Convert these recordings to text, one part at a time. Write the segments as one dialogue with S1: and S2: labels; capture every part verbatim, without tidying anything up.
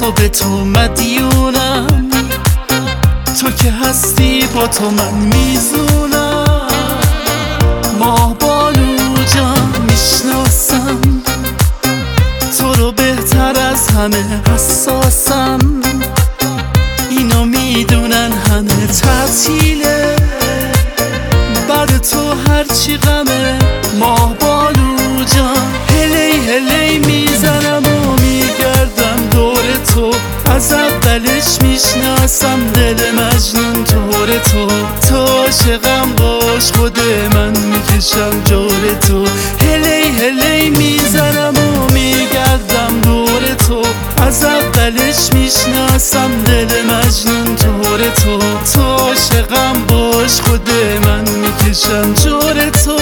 S1: و به تو مدیونم، تو که هستی با تو من میزونم. ماه بانو جان میشناسم، تو رو بهتر از همه حساسم. اینو میدونن همه تعطیله، بعد تو هرچی غمه. ماه بانو جان هلی هلی میزنم و میگردم دور تو، از اولش میشناسم دل مجنون طور تو. تو عاشقم باش خود من میکشم جور تو، هلی هلی میزنم و میگردم دور تو، از اولش میشناسم دل مجنون طور تو. تو عاشقم باش خود من میکشم جور تو.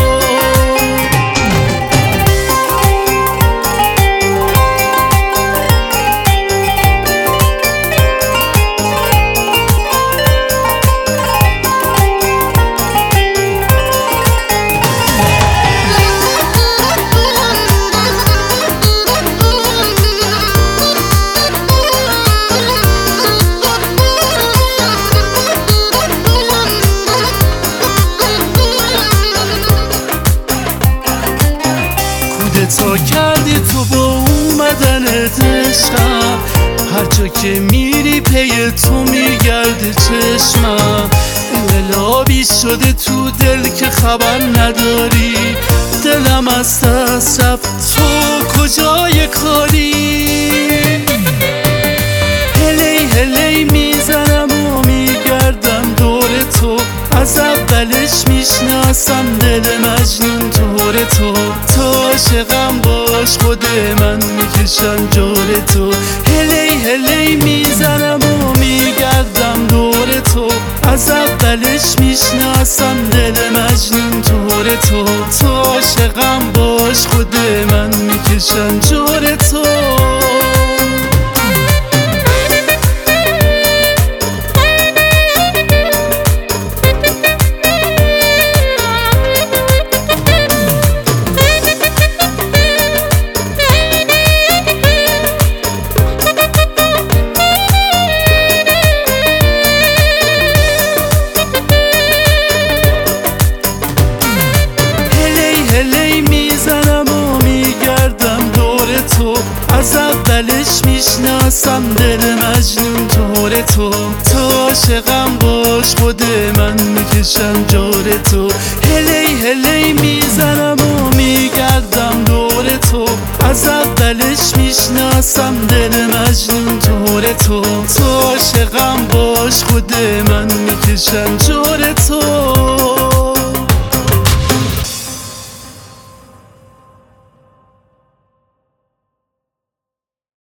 S1: تا کردی تو با اومدنت عشقم، هر جا که میری پی تو میگرده چشمم. انقلابی شده تو دل که خبر نداری، دلم از دست رفت تو کجای کاری. هلی هلی میزنم و میگردم دور تو، از اولش میشناسم دل مجنون طور تو. تو عاشقم باش خود من میکشم جور تو، هلی هلی میزنم و میگردم دور تو، از اولش میشناسم دل مجنون طور تو. تو عاشقم باش خود من میکشم جور تو. از اولش میشناسم دل مجنون طور تو. تو عاشقم باش خود من میکشم جور تو، هلی هلی میزنم و میگردم دور تو، از اولش میشناسم دل مجنون طور تو. تو عاشقم باش خود من میکشم جور